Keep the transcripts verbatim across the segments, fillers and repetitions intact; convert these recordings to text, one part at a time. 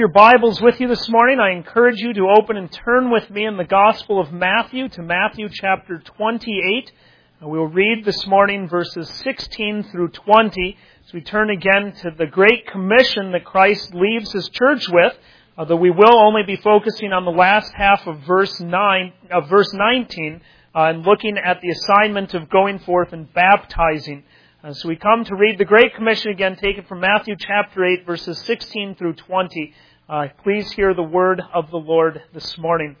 Your Bibles with you this morning, I encourage you to open and turn with me in the Gospel of Matthew to Matthew chapter twenty-eight. We will read this morning verses sixteen through twenty as we turn again to the Great Commission that Christ leaves His church with, although we will only be focusing on the last half of verse nine, of verse nineteen, uh, and looking at the assignment of going forth and baptizing. Uh, so we come to read the Great Commission again, taken from Matthew chapter eight, verses sixteen through twenty. Uh, please hear the word of the Lord this morning.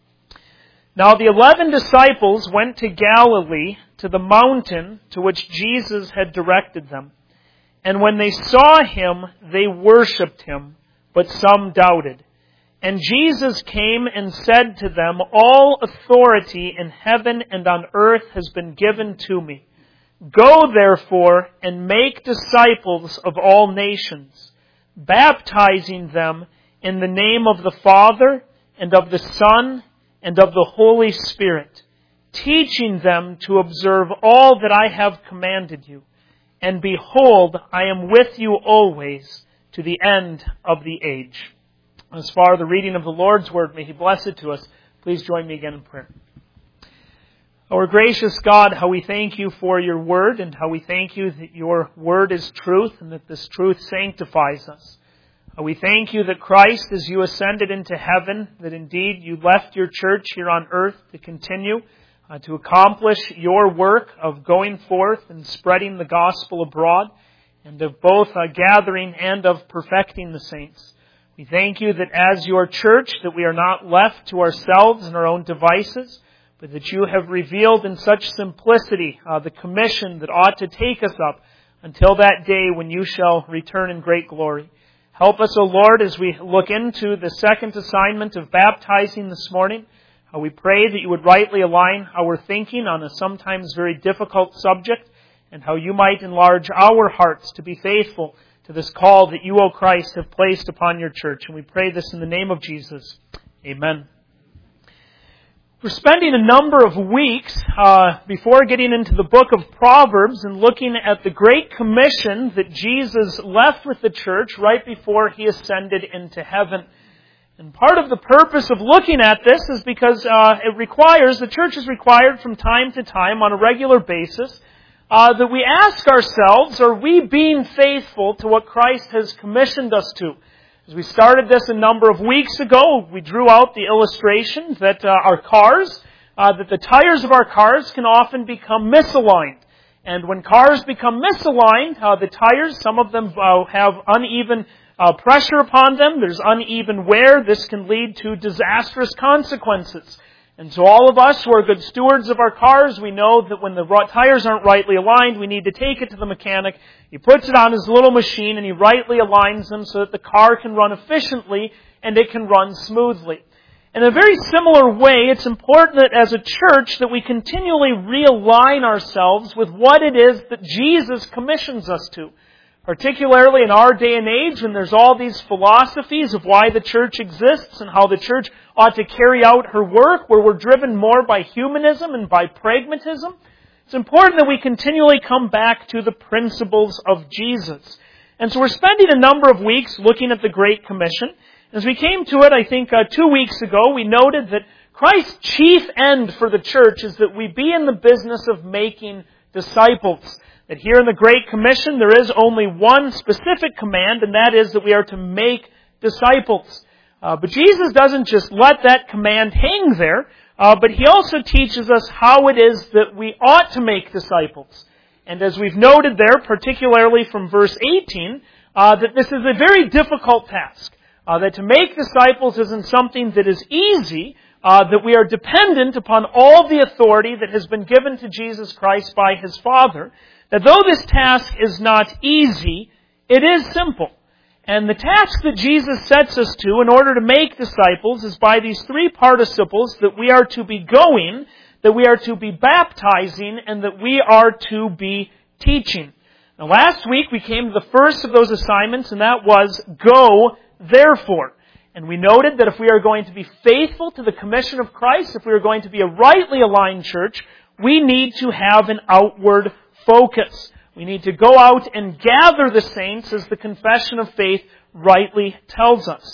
Now the eleven disciples went to Galilee, to the mountain to which Jesus had directed them. And when they saw Him, they worshipped Him, but some doubted. And Jesus came and said to them, "All authority in heaven and on earth has been given to me. Go therefore and make disciples of all nations, baptizing them in the name of the Father, and of the Son, and of the Holy Spirit, teaching them to observe all that I have commanded you. And behold, I am with you always to the end of the age." As far as the reading of the Lord's Word, may He bless it to us. Please join me again in prayer. Our gracious God, how we thank You for Your Word, and how we thank You that Your Word is truth, and that this truth sanctifies us. We thank You that Christ, as You ascended into heaven, that indeed You left Your church here on earth to continue uh, to accomplish Your work of going forth and spreading the gospel abroad, and of both uh, gathering and of perfecting the saints. We thank You that as Your church, that we are not left to ourselves and our own devices, but that You have revealed in such simplicity uh, the commission that ought to take us up until that day when You shall return in great glory. Help us, O Lord, as we look into the second assignment of baptizing this morning. Uh, we pray that You would rightly align our thinking on a sometimes very difficult subject, and how You might enlarge our hearts to be faithful to this call that You, O Christ, have placed upon Your church. And we pray this in the name of Jesus. Amen. We're spending a number of weeks uh, before getting into the book of Proverbs and looking at the Great Commission that Jesus left with the church right before He ascended into heaven. And part of the purpose of looking at this is because uh, it requires, the church is required from time to time on a regular basis uh, that we ask ourselves, are we being faithful to what Christ has commissioned us to? As we started this a number of weeks ago, we drew out the illustration that uh, our cars, uh, that the tires of our cars can often become misaligned. And when cars become misaligned, uh, the tires, some of them uh, have uneven uh, pressure upon them. There's uneven wear. This can lead to disastrous consequences. And so all of us who are good stewards of our cars, we know that when the tires aren't rightly aligned, we need to take it to the mechanic. He puts it on his little machine and he rightly aligns them so that the car can run efficiently and it can run smoothly. In a very similar way, it's important that as a church that we continually realign ourselves with what it is that Jesus commissions us to. Particularly in our day and age, when there's all these philosophies of why the church exists and how the church ought to carry out her work, where we're driven more by humanism and by pragmatism, it's important that we continually come back to the principles of Jesus. And so we're spending a number of weeks looking at the Great Commission. As we came to it, I think uh, two weeks ago, we noted that Christ's chief end for the church is that we be in the business of making disciples. That here in the Great Commission, there is only one specific command, and that is that we are to make disciples. Uh, but Jesus doesn't just let that command hang there, uh, but He also teaches us how it is that we ought to make disciples. And as we've noted there, particularly from verse eighteen, uh, that this is a very difficult task. Uh, that to make disciples isn't something that is easy, uh, that we are dependent upon all the authority that has been given to Jesus Christ by His Father. That though this task is not easy, it is simple. And the task that Jesus sets us to in order to make disciples is by these three participles that we are to be going, that we are to be baptizing, and that we are to be teaching. Now last week we came to the first of those assignments, and that was, go therefore. And we noted that if we are going to be faithful to the commission of Christ, if we are going to be a rightly aligned church, we need to have an outward focus. We need to go out and gather the saints, as the confession of faith rightly tells us.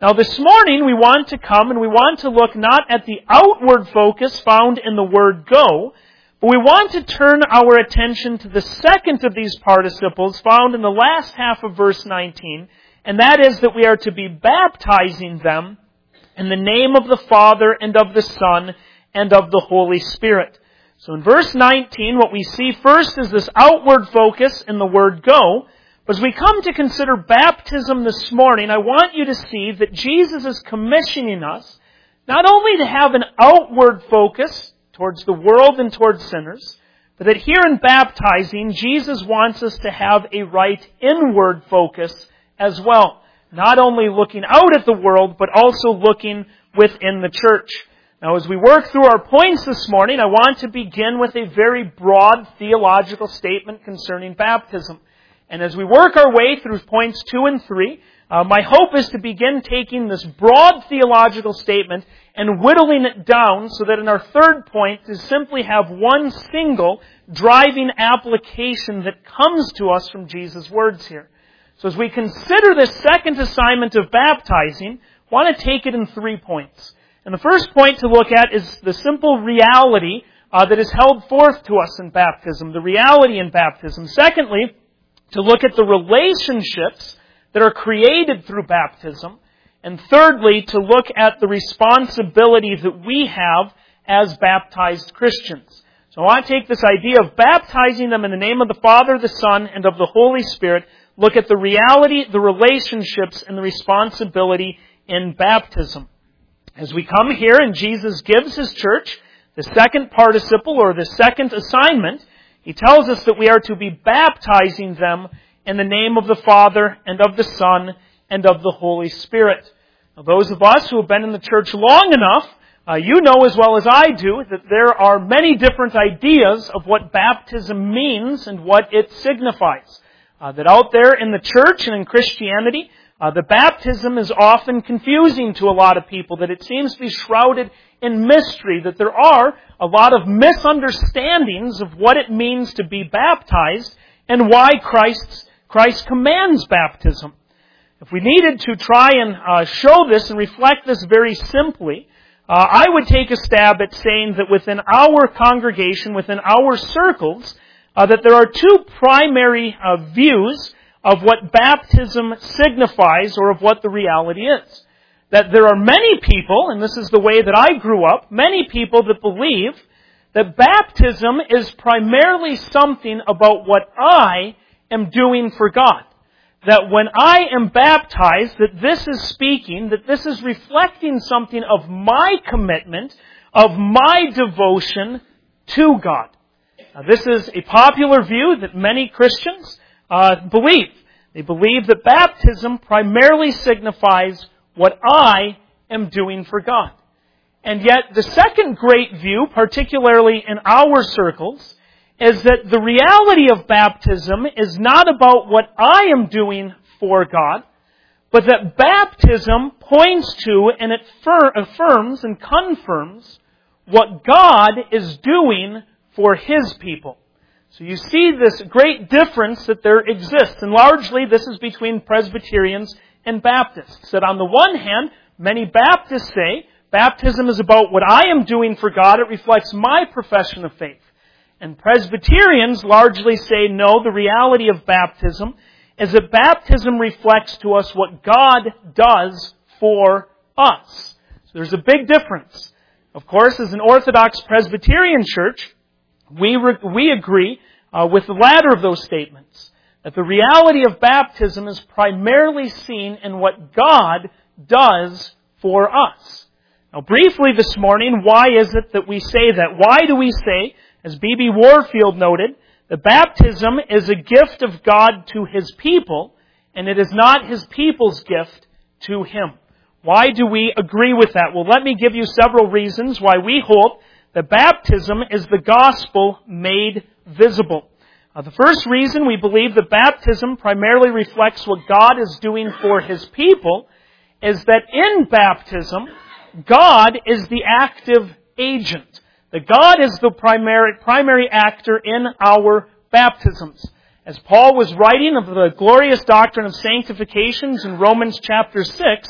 Now this morning we want to come and we want to look not at the outward focus found in the word go, but we want to turn our attention to the second of these participles found in the last half of verse nineteen, and that is that we are to be baptizing them in the name of the Father and of the Son and of the Holy Spirit. So in verse nineteen, what we see first is this outward focus in the word go. But as we come to consider baptism this morning, I want you to see that Jesus is commissioning us not only to have an outward focus towards the world and towards sinners, but that here in baptizing, Jesus wants us to have a right inward focus as well. Not only looking out at the world, but also looking within the church. Now, as we work through our points this morning, I want to begin with a very broad theological statement concerning baptism. And as we work our way through points two and three, uh, my hope is to begin taking this broad theological statement and whittling it down so that in our third point to simply have one single driving application that comes to us from Jesus' words here. So as we consider this second assignment of baptizing, I want to take it in three points. And the first point to look at is the simple reality uh, that is held forth to us in baptism, the reality in baptism. Secondly, to look at the relationships that are created through baptism. And thirdly, to look at the responsibility that we have as baptized Christians. So I want to take this idea of baptizing them in the name of the Father, the Son, and of the Holy Spirit, look at the reality, the relationships, and the responsibility in baptism. As we come here and Jesus gives His church the second participle or the second assignment, He tells us that we are to be baptizing them in the name of the Father and of the Son and of the Holy Spirit. Now, those of us who have been in the church long enough, uh, you know as well as I do that there are many different ideas of what baptism means and what it signifies. Uh, that out there in the church and in Christianity, uh, the baptism is often confusing to a lot of people, that it seems to be shrouded in mystery, that there are a lot of misunderstandings of what it means to be baptized and why Christ's, Christ commands baptism. If we needed to try and uh, show this and reflect this very simply, uh, I would take a stab at saying that within our congregation, within our circles, uh, that there are two primary uh, views of what baptism signifies or of what the reality is. That there are many people, and this is the way that I grew up, many people that believe that baptism is primarily something about what I am doing for God. That when I am baptized, that this is speaking, that this is reflecting something of my commitment, of my devotion to God. Now, this is a popular view that many Christians uh, believe. They believe that baptism primarily signifies what I am doing for God. And yet, the second great view, particularly in our circles, is that the reality of baptism is not about what I am doing for God, but that baptism points to and it affirms and confirms what God is doing for His people. So you see this great difference that there exists, and largely this is between Presbyterians and Baptists. That on the one hand, many Baptists say, baptism is about what I am doing for God, it reflects my profession of faith. And Presbyterians largely say, no, the reality of baptism is that baptism reflects to us what God does for us. So there's a big difference. Of course, as an Orthodox Presbyterian church, we re- we agree uh, with the latter of those statements, that the reality of baptism is primarily seen in what God does for us. Now, briefly this morning, why is it that we say that? Why do we say, as B B Warfield noted, that baptism is a gift of God to His people, and it is not His people's gift to Him? Why do we agree with that? Well, let me give you several reasons why we hold that baptism is the gospel made visible. Uh, the first reason we believe that baptism primarily reflects what God is doing for His people is that in baptism, God is the active agent. That God is the primary, primary actor in our baptisms. As Paul was writing of the glorious doctrine of sanctifications in Romans chapter six,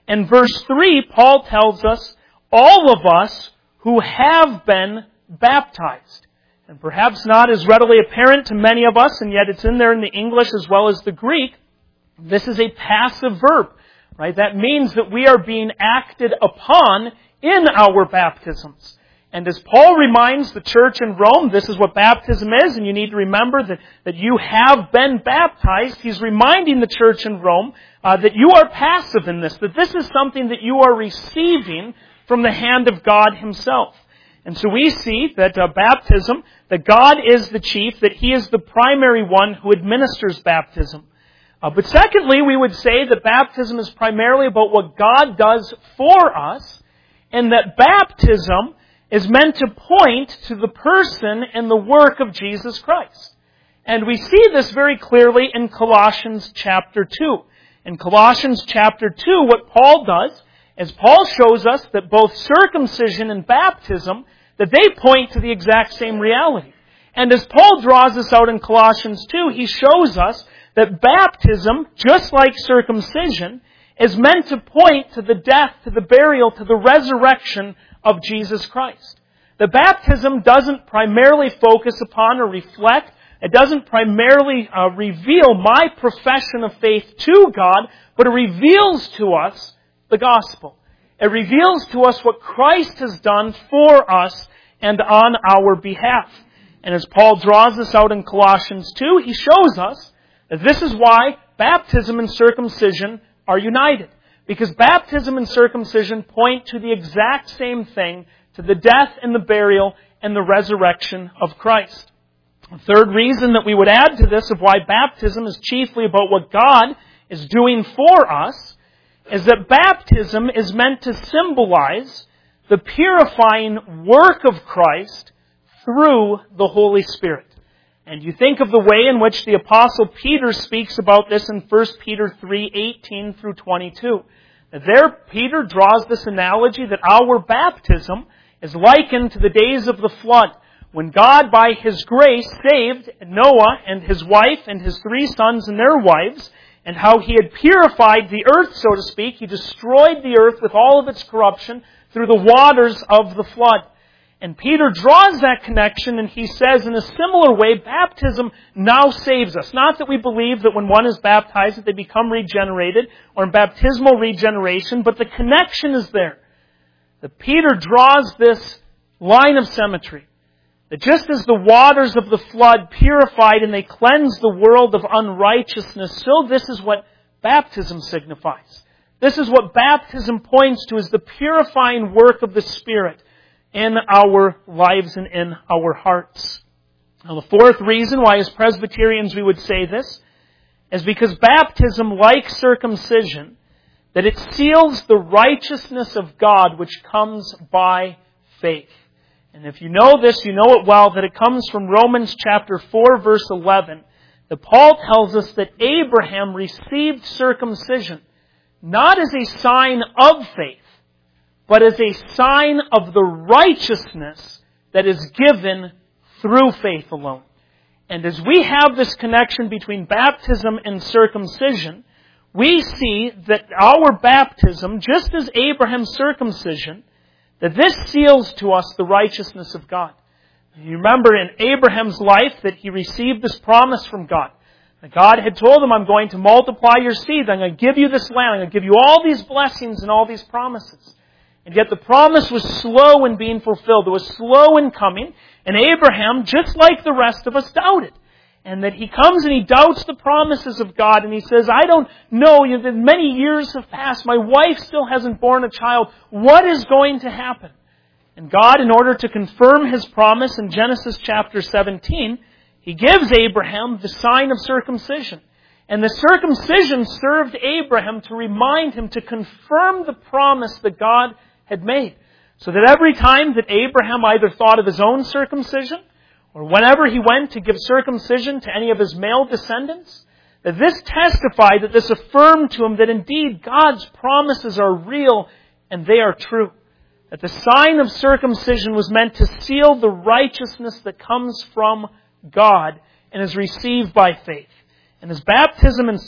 And verse three, Paul tells us, all of us who have been baptized. And perhaps not as readily apparent to many of us, and yet it's in there in the English as well as the Greek. This is a passive verb, right? That means that we are being acted upon in our baptisms. And as Paul reminds the church in Rome, this is what baptism is, and you need to remember that, that you have been baptized. He's reminding the church in Rome uh, that you are passive in this, that this is something that you are receiving from the hand of God Himself. And so we see that uh, baptism, that God is the chief, that He is the primary one who administers baptism. Uh, but secondly, we would say that baptism is primarily about what God does for us, and that baptism is meant to point to the person and the work of Jesus Christ. And we see this very clearly in Colossians chapter two. In Colossians chapter two, what Paul does is Paul shows us that both circumcision and baptism, that they point to the exact same reality. And as Paul draws this out in Colossians two, he shows us that baptism, just like circumcision, is meant to point to the death, to the burial, to the resurrection of Jesus Christ. The baptism doesn't primarily focus upon or reflect, it doesn't primarily uh, reveal my profession of faith to God, but it reveals to us the gospel. It reveals to us what Christ has done for us and on our behalf. And as Paul draws this out in Colossians two, he shows us that this is why baptism and circumcision are united. Because baptism and circumcision point to the exact same thing, to the death and the burial and the resurrection of Christ. A third reason that we would add to this of why baptism is chiefly about what God is doing for us is that baptism is meant to symbolize the purifying work of Christ through the Holy Spirit. And you think of the way in which the Apostle Peter speaks about this in First Peter three, eighteen through twenty-two. There, Peter draws this analogy that our baptism is likened to the days of the flood, when God, by His grace, saved Noah and his wife and his three sons and their wives, and how He had purified the earth, so to speak. He destroyed the earth with all of its corruption through the waters of the flood. And Peter draws that connection, and he says in a similar way, baptism now saves us. Not that we believe that when one is baptized that they become regenerated, or in baptismal regeneration, but the connection is there. That Peter draws this line of symmetry. That just as the waters of the flood purified and they cleansed the world of unrighteousness, so this is what baptism signifies. This is what baptism points to, is the purifying work of the Spirit in our lives and in our hearts. Now, the fourth reason why as Presbyterians we would say this is because baptism, like circumcision, that it seals the righteousness of God which comes by faith. And if you know this, you know it well, that it comes from Romans chapter four, verse eleven, that Paul tells us that Abraham received circumcision not as a sign of faith, but as a sign of the righteousness that is given through faith alone. And as we have this connection between baptism and circumcision, we see that our baptism, just as Abraham's circumcision, that this seals to us the righteousness of God. You remember in Abraham's life that he received this promise from God. That God had told him, I'm going to multiply your seed. I'm going to give you this land. I'm going to give you all these blessings and all these promises. And yet the promise was slow in being fulfilled. It was slow in coming. And Abraham, just like the rest of us, doubted. And that he comes and he doubts the promises of God. And he says, I don't know, you know, that many years have passed. My wife still hasn't borne a child. What is going to happen? And God, in order to confirm His promise in Genesis chapter seventeen, He gives Abraham the sign of circumcision. And the circumcision served Abraham to remind him, to confirm the promise that God had made. So that every time that Abraham either thought of his own circumcision, or whenever he went to give circumcision to any of his male descendants, that this testified, that this affirmed to him that indeed God's promises are real and they are true. That the sign of circumcision was meant to seal the righteousness that comes from God and is received by faith. And as baptism and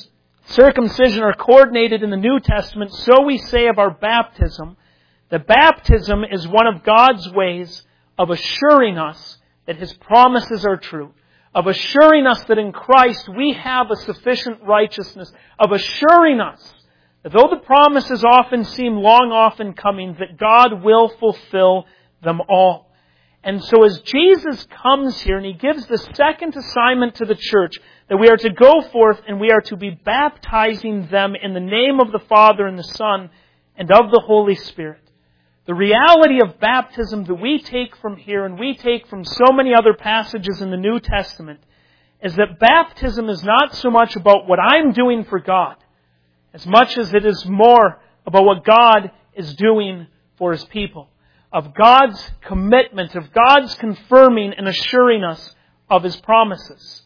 circumcision are coordinated in the New Testament, so we say of our baptism that baptism is one of God's ways of assuring us that His promises are true, of assuring us that in Christ we have a sufficient righteousness, of assuring us that though the promises often seem long off in coming, that God will fulfill them all. And so as Jesus comes here and He gives the second assignment to the church, that we are to go forth and we are to be baptizing them in the name of the Father and the Son and of the Holy Spirit. The reality of baptism that we take from here and we take from so many other passages in the New Testament is that baptism is not so much about what I'm doing for God as much as it is more about what God is doing for His people, of God's commitment, of God's confirming and assuring us of His promises.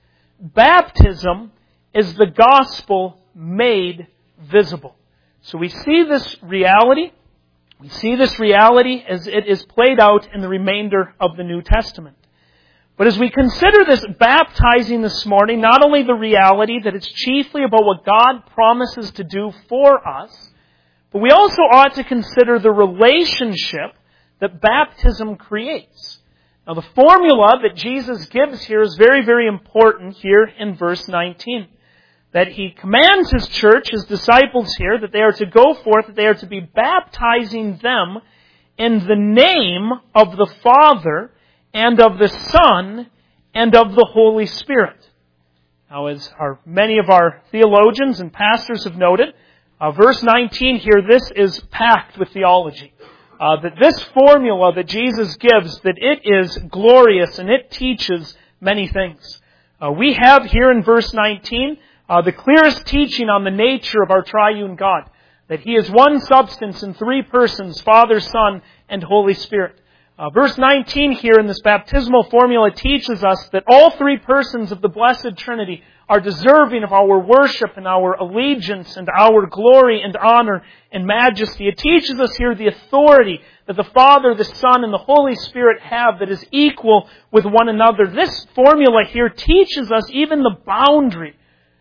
Baptism is the gospel made visible. So we see this reality. We see this reality as it is played out in the remainder of the New Testament. But as we consider this baptizing this morning, not only the reality that it's chiefly about what God promises to do for us, but we also ought to consider the relationship that baptism creates. Now the formula that Jesus gives here is very, very important here in verse nineteen. That He commands His church, His disciples here, that they are to go forth, that they are to be baptizing them in the name of the Father and of the Son and of the Holy Spirit. Now, as our, many of our theologians and pastors have noted, uh, verse nineteen here, this is packed with theology. Uh, that this formula that Jesus gives, that it is glorious and it teaches many things. Uh, we have here in verse nineteen uh, the clearest teaching on the nature of our triune God. That He is one substance in three persons, Father, Son, and Holy Spirit. Uh, verse nineteen here in this baptismal formula teaches us that all three persons of the Blessed Trinity are deserving of our worship and our allegiance and our glory and honor and majesty. It teaches us here the authority that the Father, the Son, and the Holy Spirit have that is equal with one another. This formula here teaches us even the boundary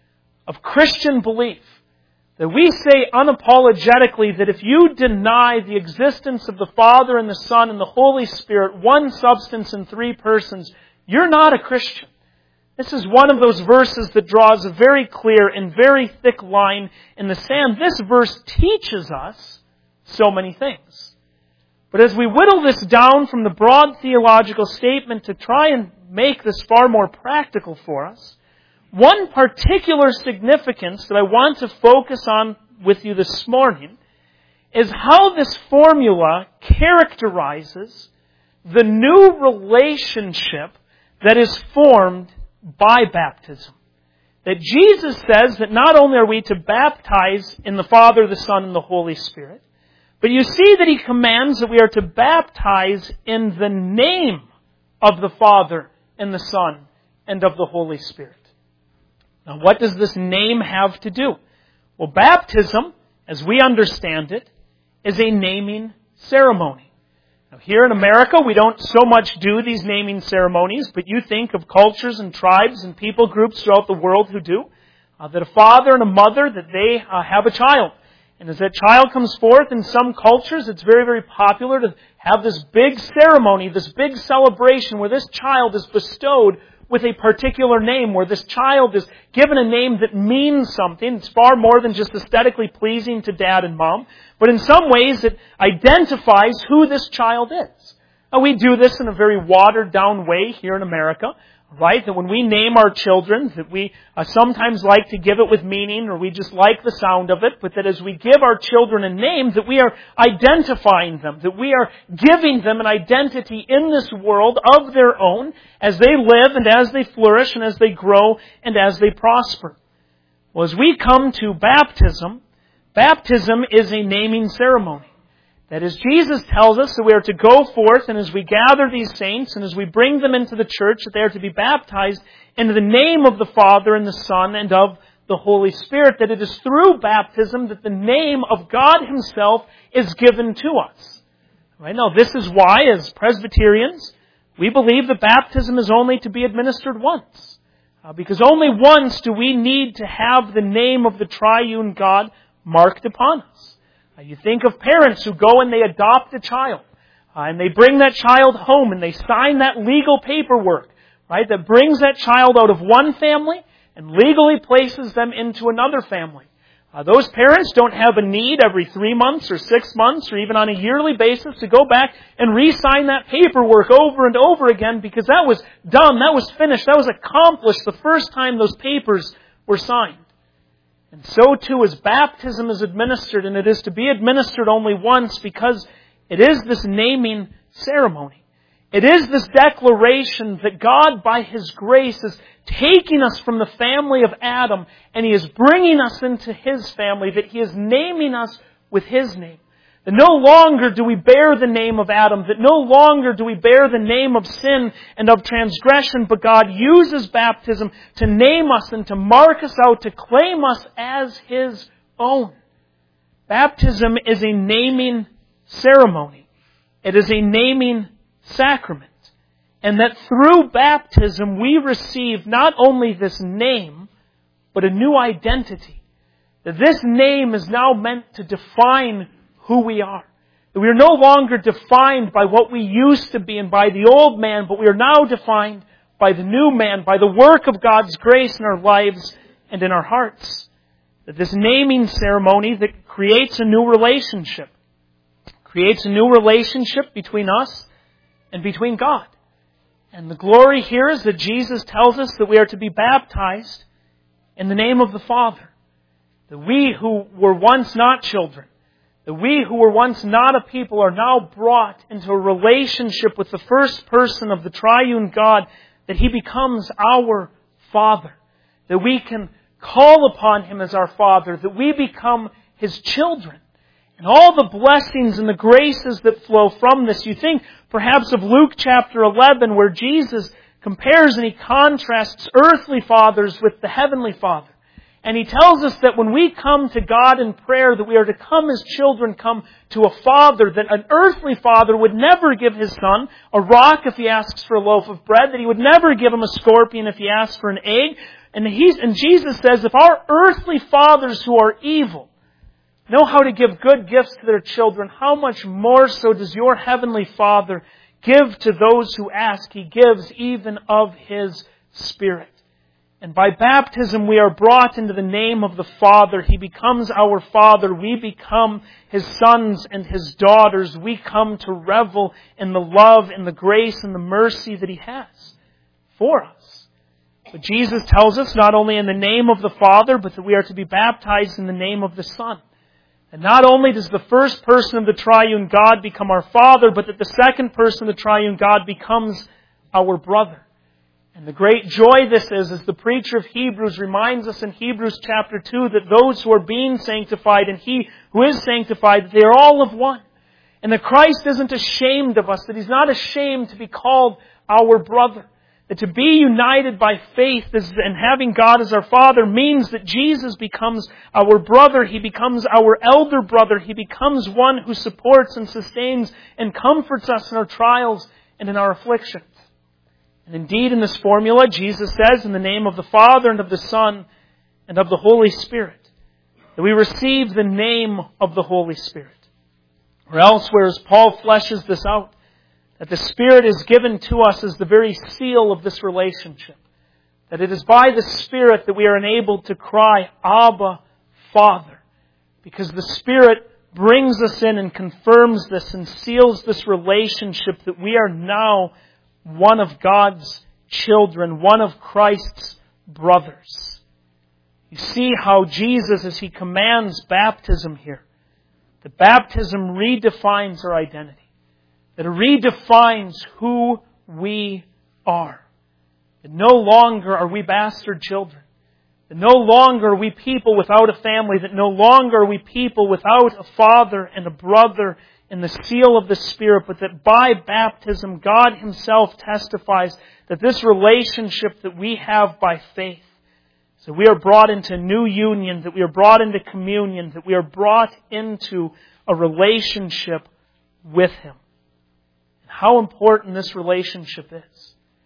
of Christian belief. That we say unapologetically that if you deny the existence of the Father and the Son and the Holy Spirit, one substance in three persons, you're not a Christian. This is one of those verses that draws a very clear and very thick line in the sand. This verse teaches us so many things. But as we whittle this down from the broad theological statement to try and make this far more practical for us, one particular significance that I want to focus on with you this morning is how this formula characterizes the new relationship that is formed by baptism. That Jesus says that not only are we to baptize in the Father, the Son, and the Holy Spirit, but you see that He commands that we are to baptize in the name of the Father and the Son and of the Holy Spirit. Now, what does this name have to do? Well, baptism, as we understand it, is a naming ceremony. Now, here in America, we don't so much do these naming ceremonies, but you think of cultures and tribes and people groups throughout the world who do. Uh, that a father and a mother, that they uh, have a child. And as that child comes forth, in some cultures, it's very, very popular to have this big ceremony, this big celebration where this child is bestowed with a particular name, where this child is given a name that means something. It's far more than just aesthetically pleasing to dad and mom, but in some ways it identifies who this child is. Now, we do this in a very watered down way here in America, right? That when we name our children, that we uh, sometimes like to give it with meaning, or we just like the sound of it, but that as we give our children a name, that we are identifying them, that we are giving them an identity in this world of their own as they live and as they flourish and as they grow and as they prosper. Well, as we come to baptism, baptism is a naming ceremony. That as Jesus tells us that we are to go forth, and as we gather these saints and as we bring them into the church, that they are to be baptized in the name of the Father and the Son and of the Holy Spirit, that it is through baptism that the name of God Himself is given to us. Right? Now, this is why, as Presbyterians, we believe that baptism is only to be administered once. Uh, because only once do we need to have the name of the triune God marked upon us. Uh, you think of parents who go and they adopt a child. Uh, and they bring that child home and they sign that legal paperwork, right, that brings that child out of one family and legally places them into another family. Uh, those parents don't have a need every three months or six months or even on a yearly basis to go back and re-sign that paperwork over and over again, because that was done, that was finished, that was accomplished the first time those papers were signed. And so too as baptism is administered, and it is to be administered only once because it is this naming ceremony. It is this declaration that God, by His grace, is taking us from the family of Adam and He is bringing us into His family, that He is naming us with His name. That no longer do we bear the name of Adam, that no longer do we bear the name of sin and of transgression, but God uses baptism to name us and to mark us out, to claim us as His own. Baptism is a naming ceremony. It is a naming sacrament. And that through baptism we receive not only this name, but a new identity. That this name is now meant to define who we are. That we are no longer defined by what we used to be and by the old man, but we are now defined by the new man, by the work of God's grace in our lives and in our hearts. That this naming ceremony that creates a new relationship. Creates a new relationship between us and between God. And the glory here is that Jesus tells us that we are to be baptized in the name of the Father. That we who were once not children, that we who were once not a people are now brought into a relationship with the first person of the triune God, that He becomes our Father. That we can call upon Him as our Father, that we become His children. And all the blessings and the graces that flow from this. You think perhaps of Luke chapter eleven, where Jesus compares and He contrasts earthly fathers with the Heavenly Father. And He tells us that when we come to God in prayer, that we are to come as children, come to a father, that an earthly father would never give his son a rock if he asks for a loaf of bread, that he would never give him a scorpion if he asks for an egg. And, he's, and Jesus says, if our earthly fathers who are evil know how to give good gifts to their children, how much more so does your Heavenly Father give to those who ask? He gives even of His Spirit. And by baptism we are brought into the name of the Father. He becomes our Father. We become His sons and His daughters. We come to revel in the love and the grace and the mercy that He has for us. But Jesus tells us not only in the name of the Father, but that we are to be baptized in the name of the Son. And not only does the first person of the triune God become our Father, but that the second person of the triune God becomes our brother. And the great joy this is, as the preacher of Hebrews reminds us in Hebrews chapter two, that those who are being sanctified and He who is sanctified, they are all of one. And that Christ isn't ashamed of us, that He's not ashamed to be called our brother. That to be united by faith and having God as our Father means that Jesus becomes our brother. He becomes our elder brother. He becomes one who supports and sustains and comforts us in our trials and in our afflictions. And indeed, in this formula, Jesus says, in the name of the Father and of the Son and of the Holy Spirit, that we receive the name of the Holy Spirit. Or elsewhere, as Paul fleshes this out, that the Spirit is given to us as the very seal of this relationship. That it is by the Spirit that we are enabled to cry, Abba, Father. Because the Spirit brings us in and confirms this and seals this relationship that we are now one of God's children, one of Christ's brothers. You see how Jesus, as He commands baptism here, the baptism redefines our identity. That it redefines who we are. That no longer are we bastard children. That no longer are we people without a family. That no longer are we people without a father and a brother in the seal of the Spirit. But that by baptism, God Himself testifies that this relationship that we have by faith, so we are brought into new union, that we are brought into communion, that we are brought into a relationship with Him. How important this relationship is.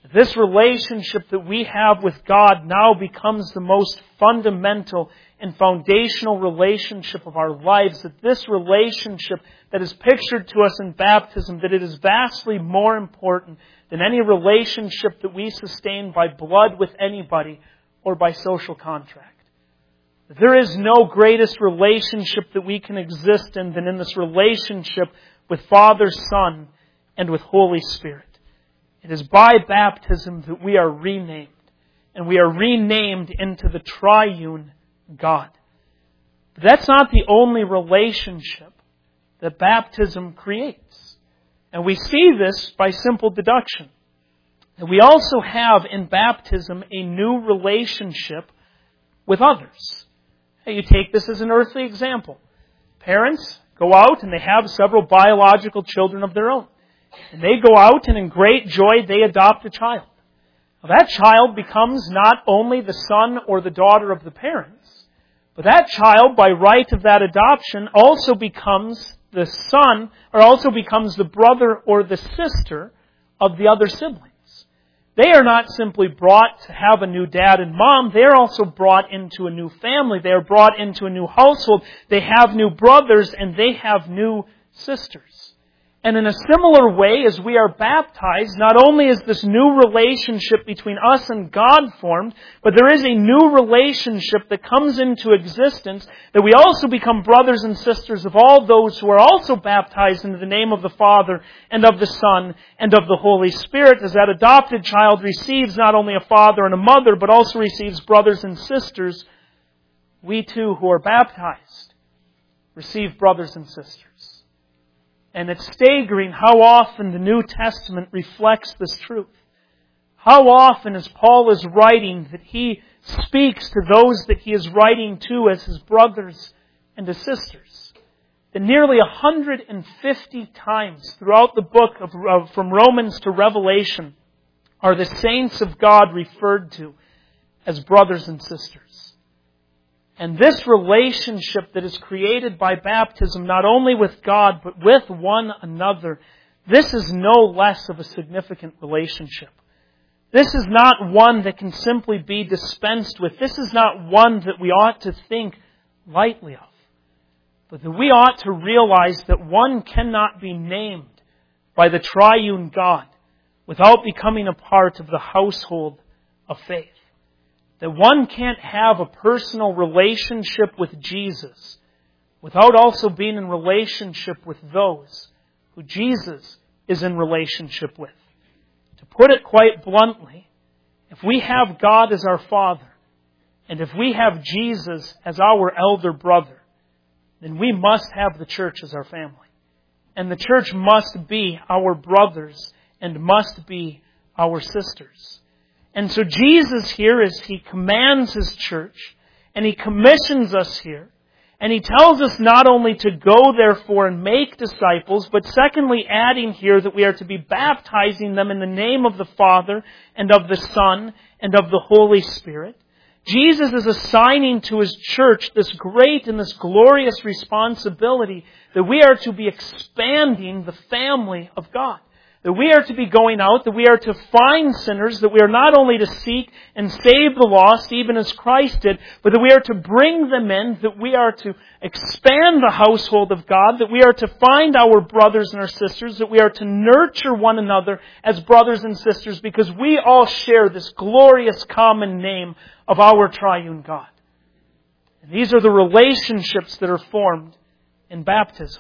This relationship that we have with God now becomes the most fundamental and foundational relationship of our lives. That this relationship that is pictured to us in baptism, that it is vastly more important than any relationship that we sustain by blood with anybody or by social contract. There is no greatest relationship that we can exist in than in this relationship with Father, Son, and with Holy Spirit. It is by baptism that we are renamed, and we are renamed into the triune God. But that's not the only relationship that baptism creates. And we see this by simple deduction. And we also have in baptism a new relationship with others. You take this as an earthly example. Parents go out and they have several biological children of their own. And they go out and in great joy they adopt a child. Now, that child becomes not only the son or the daughter of the parents, but that child, by right of that adoption, also becomes the son, or also becomes the brother or the sister of the other siblings. They are not simply brought to have a new dad and mom. They are also brought into a new family. They are brought into a new household. They have new brothers and they have new sisters. And in a similar way, as we are baptized, not only is this new relationship between us and God formed, but there is a new relationship that comes into existence, that we also become brothers and sisters of all those who are also baptized into the name of the Father and of the Son and of the Holy Spirit, as that adopted child receives not only a father and a mother, but also receives brothers and sisters. We too, who are baptized, receive brothers and sisters. And it's staggering how often the New Testament reflects this truth. How often, as Paul is writing, that he speaks to those that he is writing to as his brothers and his sisters. That nearly one hundred fifty times throughout the book, of, of, from Romans to Revelation, are the saints of God referred to as brothers and sisters. And this relationship that is created by baptism, not only with God, but with one another, this is no less of a significant relationship. This is not one that can simply be dispensed with. This is not one that we ought to think lightly of. But that we ought to realize that one cannot be named by the triune God without becoming a part of the household of faith. That one can't have a personal relationship with Jesus without also being in relationship with those who Jesus is in relationship with. To put it quite bluntly, if we have God as our Father, and if we have Jesus as our elder brother, then we must have the church as our family. And the church must be our brothers and must be our sisters. And so Jesus here, as He commands His church, and He commissions us here, and He tells us not only to go therefore and make disciples, but secondly adding here that we are to be baptizing them in the name of the Father and of the Son and of the Holy Spirit. Jesus is assigning to His church this great and this glorious responsibility that we are to be expanding the family of God. That we are to be going out, that we are to find sinners, that we are not only to seek and save the lost, even as Christ did, but that we are to bring them in, that we are to expand the household of God, that we are to find our brothers and our sisters, that we are to nurture one another as brothers and sisters, because we all share this glorious common name of our triune God. And these are the relationships that are formed in baptism.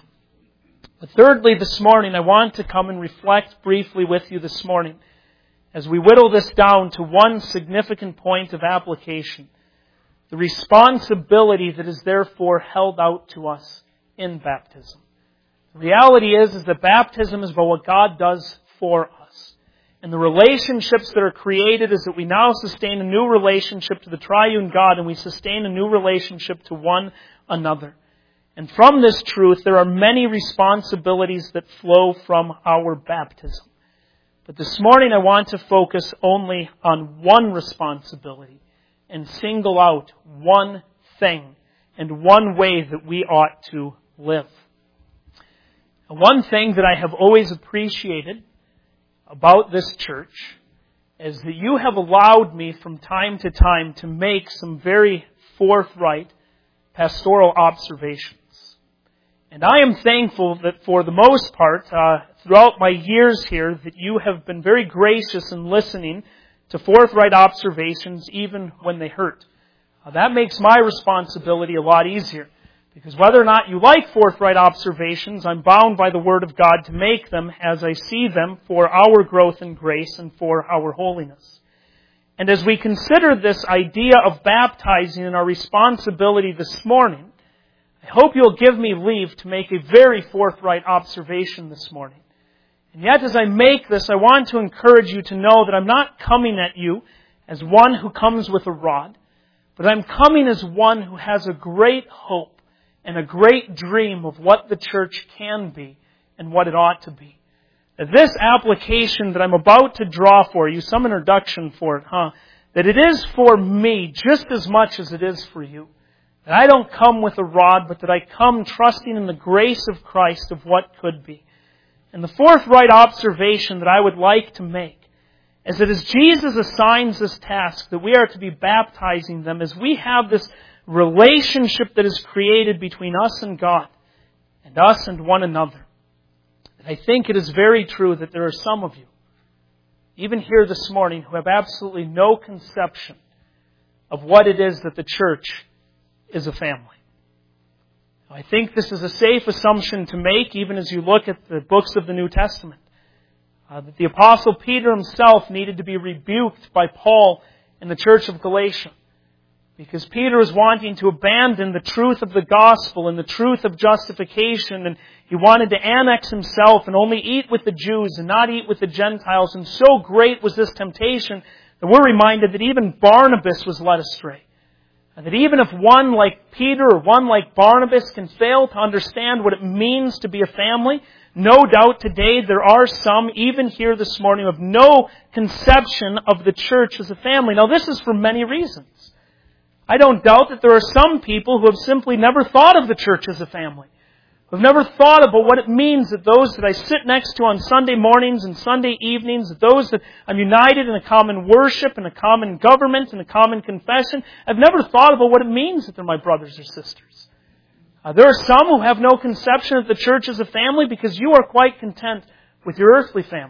But thirdly, this morning, I want to come and reflect briefly with you this morning as we whittle this down to one significant point of application. The responsibility that is therefore held out to us in baptism. The reality is, is that baptism is about what God does for us. And the relationships that are created is that we now sustain a new relationship to the triune God and we sustain a new relationship to one another. And from this truth, there are many responsibilities that flow from our baptism. But this morning I want to focus only on one responsibility and single out one thing and one way that we ought to live. And one thing that I have always appreciated about this church is that you have allowed me from time to time to make some very forthright pastoral observations. And I am thankful that for the most part, uh, throughout my years here, that you have been very gracious in listening to forthright observations even when they hurt. Uh, that makes my responsibility a lot easier. Because whether or not you like forthright observations, I'm bound by the Word of God to make them as I see them for our growth in grace and for our holiness. And as we consider this idea of baptizing and our responsibility this morning, I hope you'll give me leave to make a very forthright observation this morning. And yet as I make this, I want to encourage you to know that I'm not coming at you as one who comes with a rod, but I'm coming as one who has a great hope and a great dream of what the church can be and what it ought to be. This application that I'm about to draw for you, some introduction for it, huh? That it is for me just as much as it is for you. That I don't come with a rod, but that I come trusting in the grace of Christ of what could be. And the forthright observation that I would like to make is that as Jesus assigns this task, that we are to be baptizing them, as we have this relationship that is created between us and God, and us and one another. I think it is very true that there are some of you, even here this morning, who have absolutely no conception of what it is that the church is a family. I think this is a safe assumption to make, even as you look at the books of the New Testament. Uh, that the Apostle Peter himself needed to be rebuked by Paul in the church of Galatia. Because Peter was wanting to abandon the truth of the gospel and the truth of justification, and he wanted to annex himself and only eat with the Jews and not eat with the Gentiles. And so great was this temptation that we're reminded that even Barnabas was led astray. And that even if one like Peter or one like Barnabas can fail to understand what it means to be a family, no doubt today there are some, even here this morning, who have no conception of the church as a family. Now this is for many reasons. I don't doubt that there are some people who have simply never thought of the church as a family. Who have never thought about what it means that those that I sit next to on Sunday mornings and Sunday evenings, that those that I'm united in a common worship and a common government and a common confession, I've never thought about what it means that they're my brothers or sisters. Uh, there are some who have no conception of the church as a family because you are quite content with your earthly family.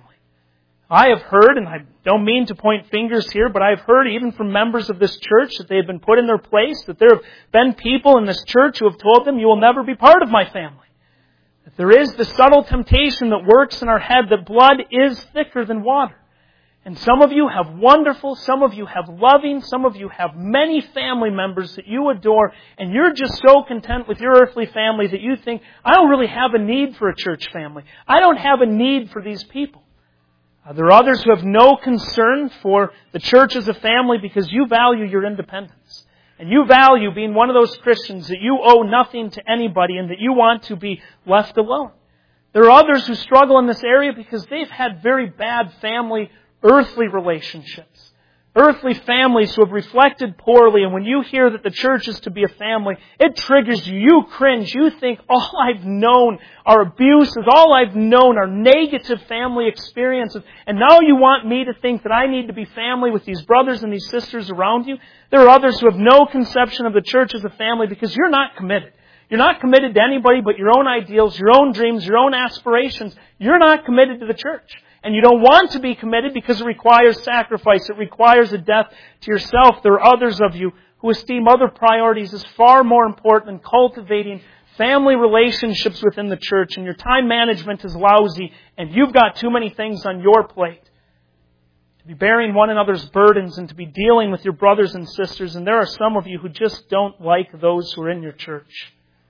I have heard, and I don't mean to point fingers here, but I've heard even from members of this church that they have been put in their place, that there have been people in this church who have told them, you will never be part of my family. That there is the subtle temptation that works in our head that blood is thicker than water. And some of you have wonderful, some of you have loving, some of you have many family members that you adore, and you're just so content with your earthly family that you think, I don't really have a need for a church family. I don't have a need for these people. Uh, there are others who have no concern for the church as a family because you value your independence. And you value being one of those Christians that you owe nothing to anybody and that you want to be left alone. There are others who struggle in this area because they've had very bad family, earthly relationships. Earthly families who have reflected poorly, and when you hear that the church is to be a family, it triggers you. You cringe. You think, all I've known are abuses. All I've known are negative family experiences. And now you want me to think that I need to be family with these brothers and these sisters around you? There are others who have no conception of the church as a family because you're not committed. You're not committed to anybody but your own ideals, your own dreams, your own aspirations. You're not committed to the church. And you don't want to be committed because it requires sacrifice. It requires a death to yourself. There are others of you who esteem other priorities as far more important than cultivating family relationships within the church. And your time management is lousy. And you've got too many things on your plate to be bearing one another's burdens and to be dealing with your brothers and sisters. And there are some of you who just don't like those who are in your church.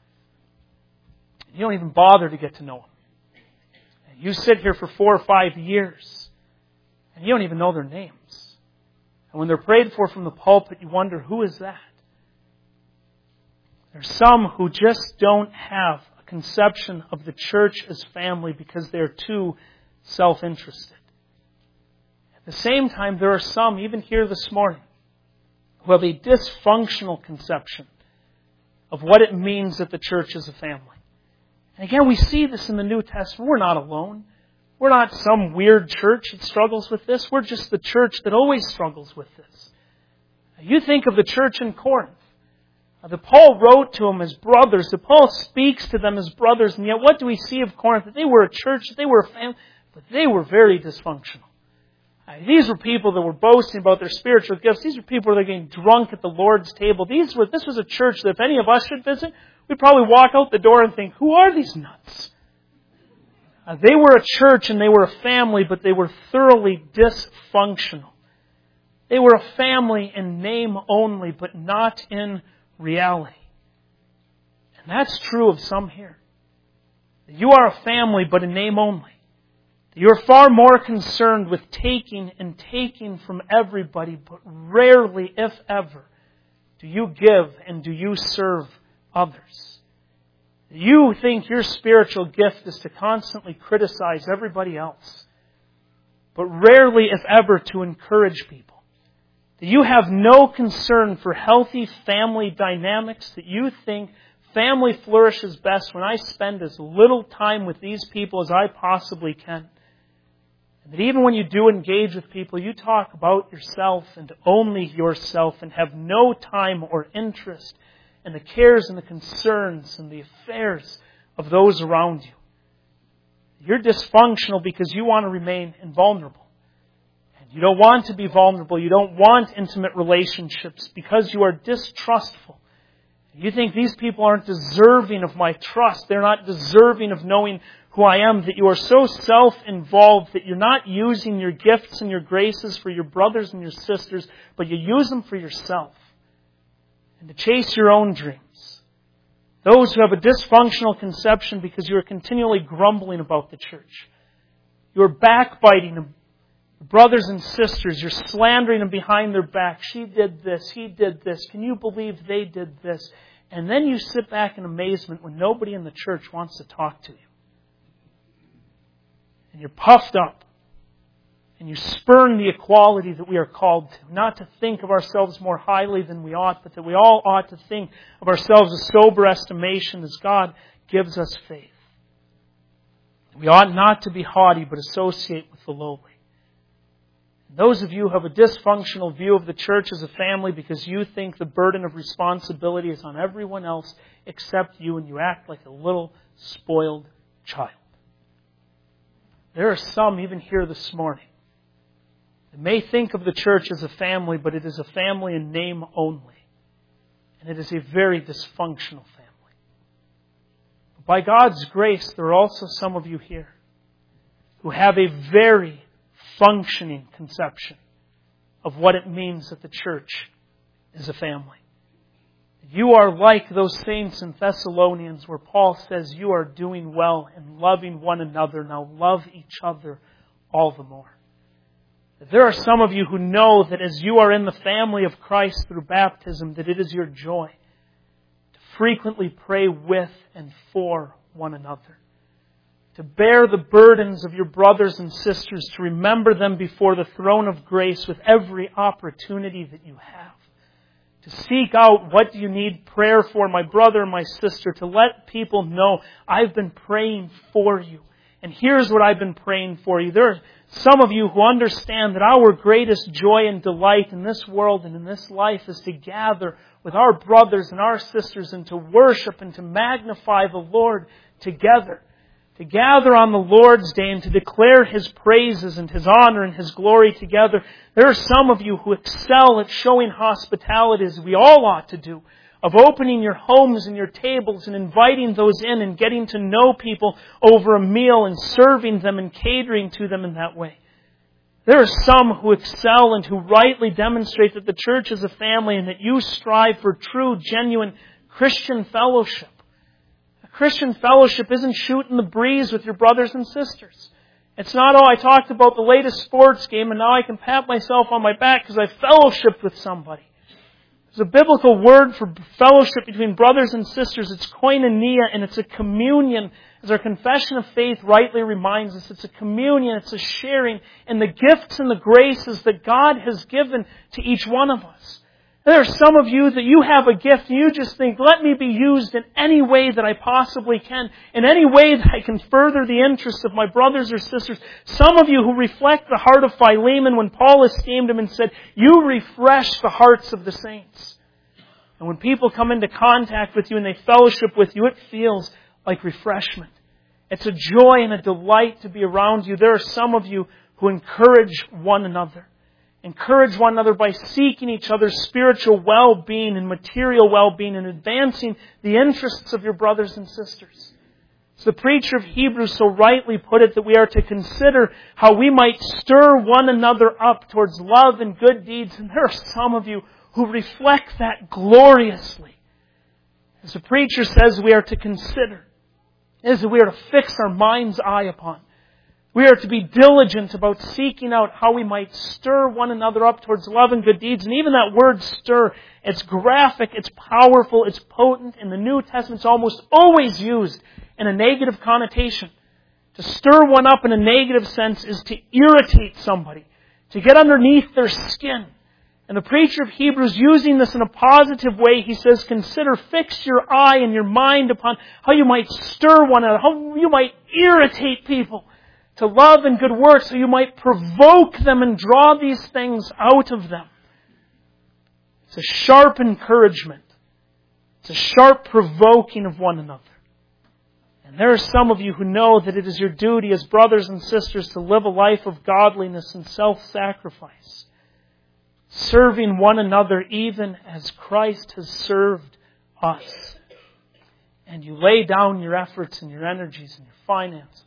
You don't even bother to get to know them. You sit here for four or five years, and you don't even know their names. And when they're prayed for from the pulpit, you wonder, who is that? There's some who just don't have a conception of the church as family because they're too self-interested. At the same time, there are some, even here this morning, who have a dysfunctional conception of what it means that the church is a family. And again, we see this in the New Testament. We're not alone. We're not some weird church that struggles with this. We're just the church that always struggles with this. You think of the church in Corinth. That Paul wrote to them as brothers. That Paul speaks to them as brothers. And yet what do we see of Corinth? That they were a church, that they were a family, but they were very dysfunctional. These were people that were boasting about their spiritual gifts. These were people that were getting drunk at the Lord's table. These were, this was a church that if any of us should visit, we'd probably walk out the door and think, who are these nuts? Uh, they were a church and they were a family, but they were thoroughly dysfunctional. They were a family in name only, but not in reality. And that's true of some here. You are a family, but in name only. You're far more concerned with taking and taking from everybody, but rarely, if ever, do you give and do you serve others. You think your spiritual gift is to constantly criticize everybody else, but rarely, if ever, to encourage people. That you have no concern for healthy family dynamics, that you think family flourishes best when I spend as little time with these people as I possibly can. And that even when you do engage with people, you talk about yourself and only yourself and have no time or interest in the cares and the concerns and the affairs of those around you. You're dysfunctional because you want to remain invulnerable. And you don't want to be vulnerable. You don't want intimate relationships because you are distrustful. You think these people aren't deserving of my trust. They're not deserving of knowing who I am, that you are so self-involved that you're not using your gifts and your graces for your brothers and your sisters, but you use them for yourself and to chase your own dreams. Those who have a dysfunctional conception because you are continually grumbling about the church. You are backbiting brothers and sisters. You're slandering them behind their back. She did this. He did this. Can you believe they did this? And then you sit back in amazement when nobody in the church wants to talk to you. And you're puffed up. And you spurn the equality that we are called to. Not to think of ourselves more highly than we ought, but that we all ought to think of ourselves with sober estimation as God gives us faith. We ought not to be haughty, but associate with the lowly. Those of you who have a dysfunctional view of the church as a family because you think the burden of responsibility is on everyone else except you, and you act like a little spoiled child. There are some, even here this morning, that may think of the church as a family, but it is a family in name only. And it is a very dysfunctional family. But by God's grace, there are also some of you here who have a very functioning conception of what it means that the church is a family. You are like those saints in Thessalonians where Paul says you are doing well and loving one another. Now love each other all the more. There are some of you who know that as you are in the family of Christ through baptism, that it is your joy to frequently pray with and for one another. To bear the burdens of your brothers and sisters, to remember them before the throne of grace with every opportunity that you have. To seek out what do you need prayer for, my brother and my sister, to let people know I've been praying for you. And here's what I've been praying for you. There are some of you who understand that our greatest joy and delight in this world and in this life is to gather with our brothers and our sisters and to worship and to magnify the Lord together. To gather on the Lord's Day and to declare His praises and His honor and His glory together. There are some of you who excel at showing hospitality, as we all ought to do, of opening your homes and your tables and inviting those in and getting to know people over a meal and serving them and catering to them in that way. There are some who excel and who rightly demonstrate that the church is a family and that you strive for true, genuine Christian fellowship. Christian fellowship isn't shooting the breeze with your brothers and sisters. It's not, oh, I talked about the latest sports game and now I can pat myself on my back because I fellowshiped with somebody. There's a biblical word for fellowship between brothers and sisters. It's koinonia, and it's a communion. As our confession of faith rightly reminds us, it's a communion, it's a sharing in the gifts and the graces that God has given to each one of us. There are some of you that you have a gift and you just think, let me be used in any way that I possibly can, in any way that I can further the interests of my brothers or sisters. Some of you who reflect the heart of Philemon when Paul esteemed him and said, you refresh the hearts of the saints. And when people come into contact with you and they fellowship with you, it feels like refreshment. It's a joy and a delight to be around you. There are some of you who encourage one another. Encourage one another by seeking each other's spiritual well-being and material well-being and advancing the interests of your brothers and sisters. So the preacher of Hebrews so rightly put it that we are to consider how we might stir one another up towards love and good deeds. And there are some of you who reflect that gloriously. As the preacher says, we are to consider, is that we are to fix our mind's eye upon. We are to be diligent about seeking out how we might stir one another up towards love and good deeds. And even that word stir, it's graphic, it's powerful, it's potent. In the New Testament, it's almost always used in a negative connotation. To stir one up in a negative sense is to irritate somebody, to get underneath their skin. And the preacher of Hebrews, using this in a positive way, he says, consider, fix your eye and your mind upon how you might stir one another, how you might irritate people to love and good works, so you might provoke them and draw these things out of them. It's a sharp encouragement. It's a sharp provoking of one another. And there are some of you who know that it is your duty as brothers and sisters to live a life of godliness and self-sacrifice, serving one another even as Christ has served us. And you lay down your efforts and your energies and your finances.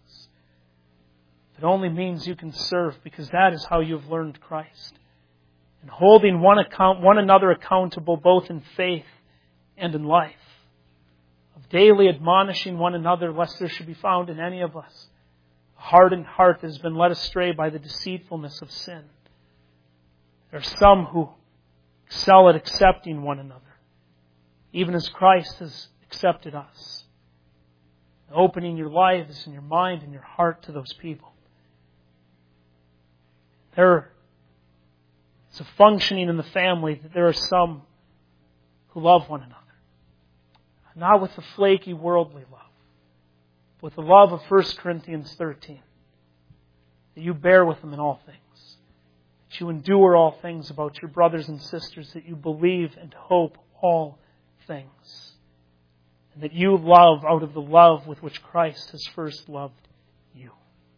It only means you can serve because that is how you've learned Christ. And holding one account, one another accountable both in faith and in life. Of daily admonishing one another lest there should be found in any of us a hardened heart that has been led astray by the deceitfulness of sin. There are some who excel at accepting one another, even as Christ has accepted us. Opening your lives and your mind and your heart to those people. There is a functioning in the family that there are some who love one another. Not with the flaky worldly love, but with the love of First Corinthians thirteen. That you bear with them in all things. That you endure all things about your brothers and sisters. That you believe and hope all things. And that you love out of the love with which Christ has first loved you.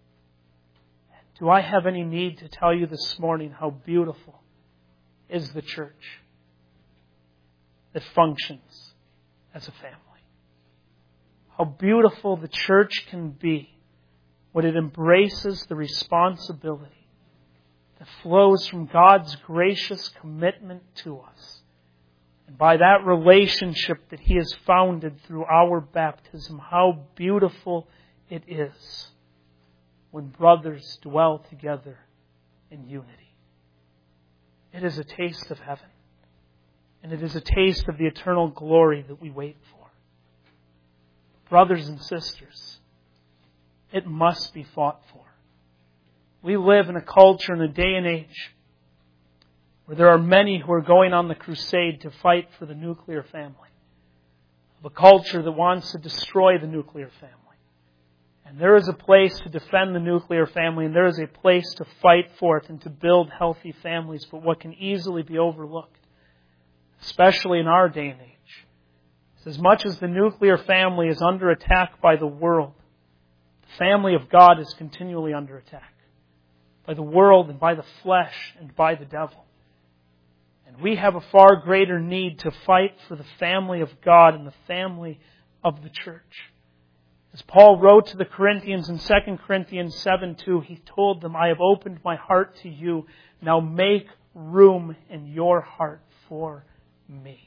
Do I have any need to tell you this morning how beautiful is the church that functions as a family? How beautiful the church can be when it embraces the responsibility that flows from God's gracious commitment to us. And by that relationship that He has founded through our baptism, how beautiful it is when brothers dwell together in unity. It is a taste of heaven. And it is a taste of the eternal glory that we wait for. Brothers and sisters, it must be fought for. We live in a culture and a day and age where there are many who are going on the crusade to fight for the nuclear family. Of a culture that wants to destroy the nuclear family. And there is a place to defend the nuclear family, and there is a place to fight for it and to build healthy families. But what can easily be overlooked, especially in our day and age, is as much as the nuclear family is under attack by the world, the family of God is continually under attack by the world and by the flesh and by the devil. And we have a far greater need to fight for the family of God and the family of the church. As Paul wrote to the Corinthians in Second Corinthians seven two, he told them, I have opened my heart to you. Now make room in your heart for me.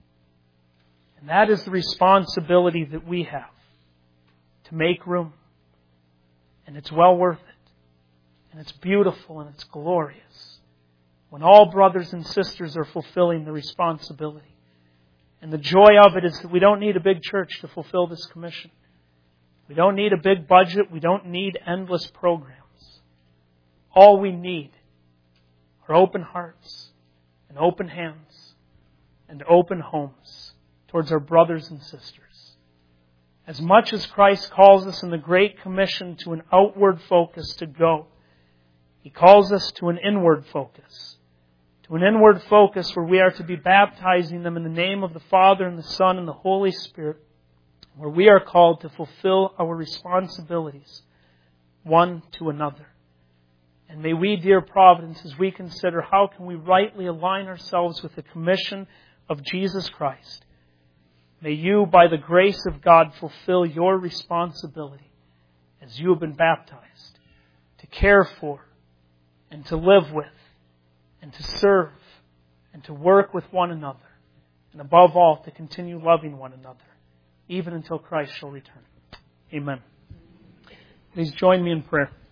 And that is the responsibility that we have, to make room. And it's well worth it. And it's beautiful and it's glorious when all brothers and sisters are fulfilling the responsibility. And the joy of it is that we don't need a big church to fulfill this commission. We don't need a big budget. We don't need endless programs. All we need are open hearts and open hands and open homes towards our brothers and sisters. As much as Christ calls us in the Great Commission to an outward focus to go, He calls us to an inward focus. To an inward focus where we are to be baptizing them in the name of the Father and the Son and the Holy Spirit, where we are called to fulfill our responsibilities one to another. And may we, dear Providence, as we consider how can we rightly align ourselves with the commission of Jesus Christ, may you, by the grace of God, fulfill your responsibility as you have been baptized, to care for and to live with and to serve and to work with one another, and above all, to continue loving one another, even until Christ shall return. Amen. Please join me in prayer.